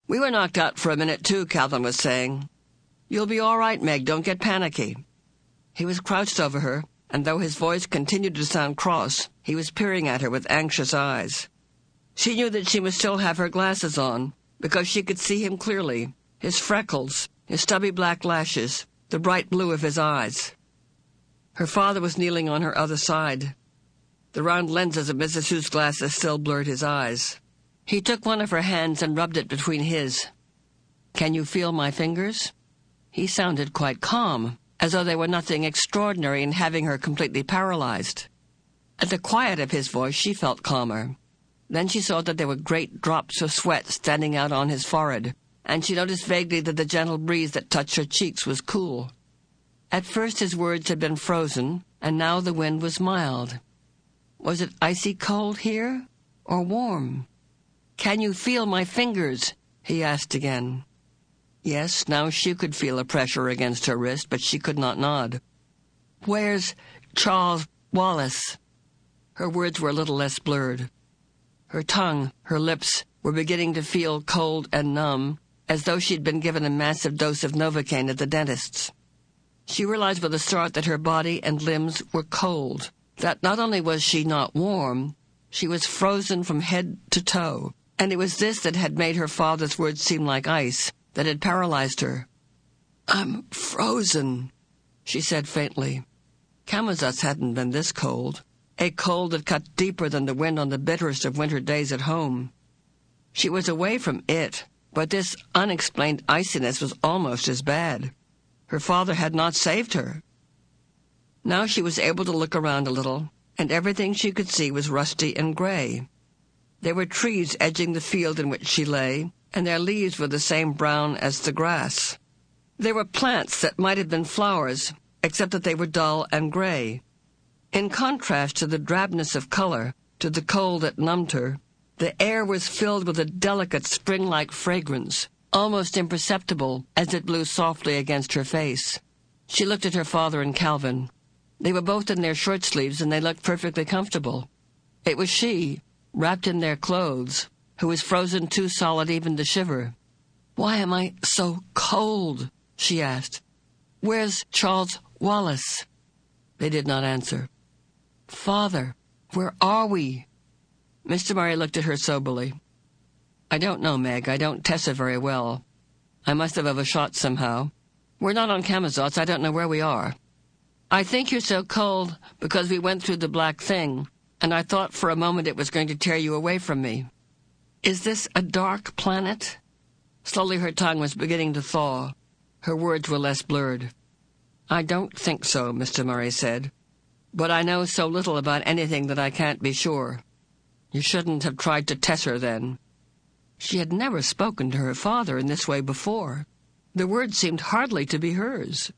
"We were knocked out for a minute, too," Calvin was saying. "You'll be all right, Meg. Don't get panicky." He was crouched over her, and though his voice continued to sound cross, he was peering at her with anxious eyes. She knew that she must still have her glasses on, because she could see him clearly, his freckles, his stubby black lashes, the bright blue of his eyes. Her father was kneeling on her other side. The round lenses of Mrs. Hugh's glasses still blurred his eyes. He took one of her hands and rubbed it between his. "Can you feel my fingers?" He sounded quite calm, as though there were nothing extraordinary in having her completely paralyzed. At the quiet of his voice, she felt calmer. Then she saw that there were great drops of sweat standing out on his forehead, and she noticed vaguely that the gentle breeze that touched her cheeks was cool. At first his words had been frozen, and now the wind was mild. Was it icy cold here, or warm? "Can you feel my fingers?" he asked again. Yes, now she could feel a pressure against her wrist, but she could not nod. "Where's Charles Wallace?" Her words were a little less blurred. Her tongue, her lips, were beginning to feel cold and numb, as though she'd been given a massive dose of Novocaine at the dentist's. She realized with a start that her body and limbs were cold, that not only was she not warm, she was frozen from head to toe, and it was this that had made her father's words seem like ice, that had paralyzed her. "I'm frozen," she said faintly. Camazotz hadn't been this cold, a cold that cut deeper than the wind on the bitterest of winter days at home. She was away from it, but this unexplained iciness was almost as bad. Her father had not saved her. Now she was able to look around a little, and everything she could see was rusty and gray. There were trees edging the field in which she lay, and their leaves were the same brown as the grass. There were plants that might have been flowers, except that they were dull and gray. In contrast to the drabness of color, to the cold that numbed her, the air was filled with a delicate spring-like fragrance, almost imperceptible as it blew softly against her face. She looked at her father and Calvin. They were both in their shirt sleeves, and they looked perfectly comfortable. It was she, wrapped in their clothes, who was frozen too solid even to shiver. "Why am I so cold?" she asked. "Where's Charles Wallace?" They did not answer. "Father, where are we?" Mr. Murray looked at her soberly. "I don't know, Meg. I don't Tessa very well. I must have overshot somehow. We're not on Camazotz. I don't know where we are. I think you're so cold because we went through the black thing, and I thought for a moment it was going to tear you away from me. Is this a dark planet?" Slowly her tongue was beginning to thaw. Her words were less blurred. "I don't think so," Mr. Murray said. "But I know so little about anything that I can't be sure. You shouldn't have tried to test her then." She had never spoken to her father in this way before. The words seemed hardly to be hers.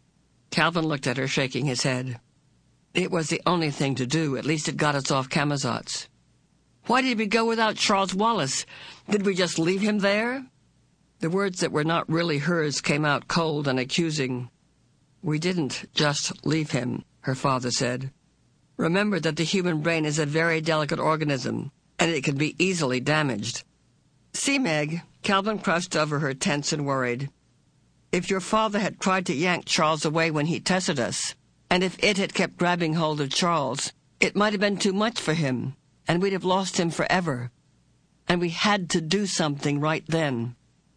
Calvin looked at her, shaking his head. "It was the only thing to do. At least it got us off Camazotz." "Why did we go without Charles Wallace? Did we just leave him there?" The words that were not really hers came out cold and accusing. "We didn't just leave him," her father said. "Remember that the human brain is a very delicate organism, and it can be easily damaged. See, Meg," Calvin crouched over her, tense and worried. "If your father had tried to yank Charles away when he tested us, and if it had kept grabbing hold of Charles, it might have been too much for him, and we'd have lost him forever. And we had to do something right then."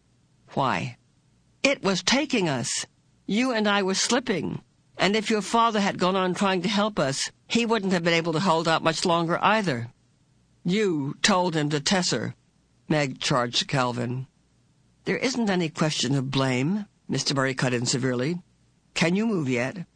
"Why?" "It was taking us. You and I were slipping. And if your father had gone on trying to help us, he wouldn't have been able to hold out much longer either." "You told him to test her," Meg charged Calvin. "There isn't any question of blame," Mr. Murray cut in severely. "Can you move yet?"